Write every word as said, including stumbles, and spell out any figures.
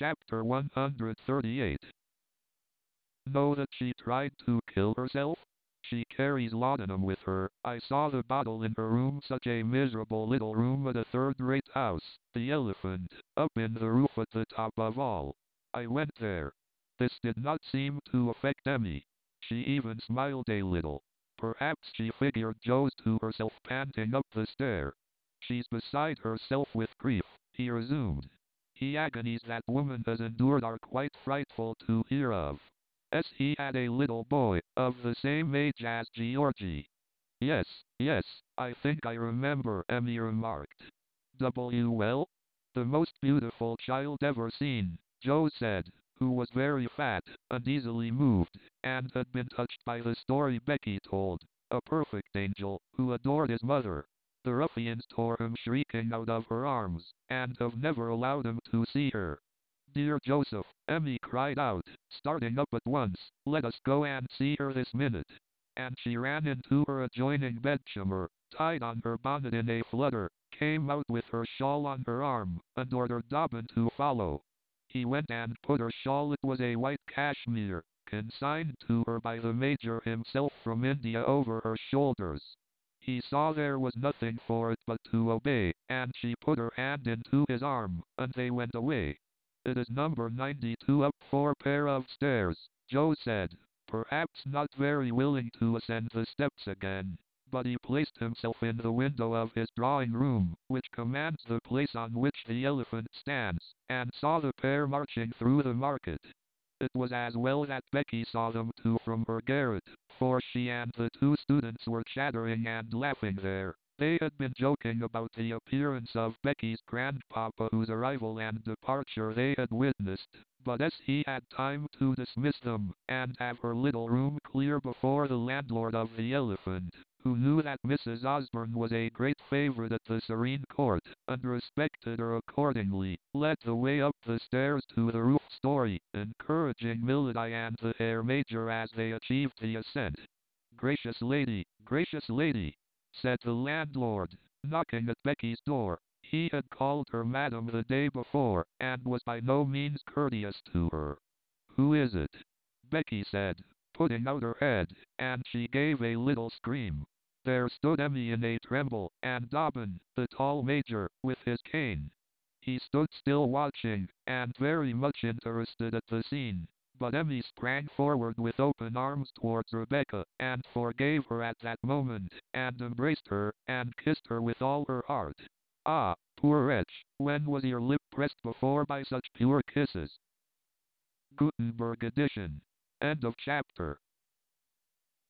Chapter one hundred thirty-eight. Know that she tried to kill herself? She carries laudanum with her. I saw the bottle in her room, such a miserable little room at a third-rate house. The elephant, up in the roof at the top of all. I went there. This did not seem to affect Emmy. She even smiled a little. Perhaps she figured Joe's to herself panting up the stair. She's beside herself with grief, he resumed. The agonies that woman has endured are quite frightful to hear of. As he had a little boy, of the same age as Georgie. Yes, yes, I think I remember, Emmy remarked. W well? The most beautiful child ever seen, Joe said, who was very fat, and easily moved, and had been touched by the story Becky told. A perfect angel, who adored his mother. The ruffians tore him shrieking out of her arms, and have never allowed him to see her. Dear Joseph, Emmy cried out, starting up at once, let us go and see her this minute. And she ran into her adjoining bedchamber, tied on her bonnet in a flutter, came out with her shawl on her arm, and ordered Dobbin to follow. He went and put her shawl, it was a white cashmere, consigned to her by the Major himself from India, over her shoulders. He saw there was nothing for it but to obey, and she put her hand into his arm, and they went away. It is number ninety-two up four pair of stairs, Joe said, perhaps not very willing to ascend the steps again. But he placed himself in the window of his drawing room, which commands the place on which the elephant stands, and saw the pair marching through the market. It was as well that Becky saw them too from her garret, for she and the two students were chattering and laughing there. They had been joking about the appearance of Becky's grandpapa, whose arrival and departure they had witnessed, but as he had time to dismiss them, and have her little room clear before the landlord of the Elephant, who knew that Missus Osborne was a great favorite at the Serene Court, and respected her accordingly, led the way up the stairs to the roof story, encouraging Milady and the Herr Major as they achieved the ascent. Gracious lady, gracious lady, said the landlord, knocking at Becky's door. He had called her madam the day before, and was by no means courteous to her. Who is it? Becky said, putting out her head, and she gave a little scream. There stood Emmy in a tremble, and Dobbin, the tall Major, with his cane. He stood still watching, and very much interested at the scene. But Emmy sprang forward with open arms towards Rebecca, and forgave her at that moment, and embraced her, and kissed her with all her heart. Ah, poor wretch, when was your lip pressed before by such pure kisses? Gutenberg edition. End of chapter.